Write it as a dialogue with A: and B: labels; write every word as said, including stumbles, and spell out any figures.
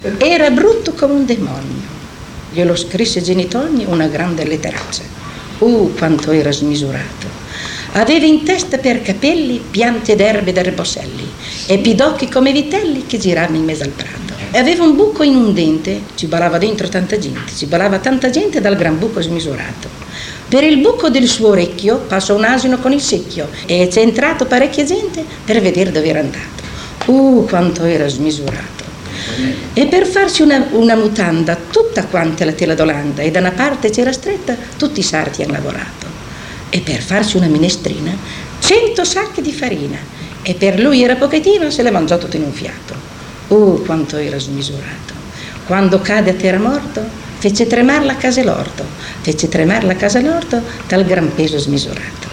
A: Era brutto come un demonio. Glielo scrisse Genitoni una grande letteraccia. Uh, quanto era smisurato. Aveva in testa per capelli piante d'erbe d'erbosselli e pidocchi come vitelli che giravano in mezzo al prato. E aveva un buco in un dente, ci ballava dentro tanta gente, ci ballava tanta gente dal gran buco smisurato. Per il buco del suo orecchio passò un asino con il secchio e c'è entrato parecchia gente per vedere dove era andato. Uh, quanto era smisurato. E per farsi una, una mutanda tutta quanta la tela d'Olanda e da una parte c'era stretta, tutti i sarti hanno lavorato. E per farsi una minestrina cento sacchi di farina e per lui era pochettino, se l'è mangiato tutto in un fiato. Uh, quanto era smisurato. Quando cade a terra morto fece tremare la casa l'orto, fece tremare la casa l'orto dal gran peso smisurato.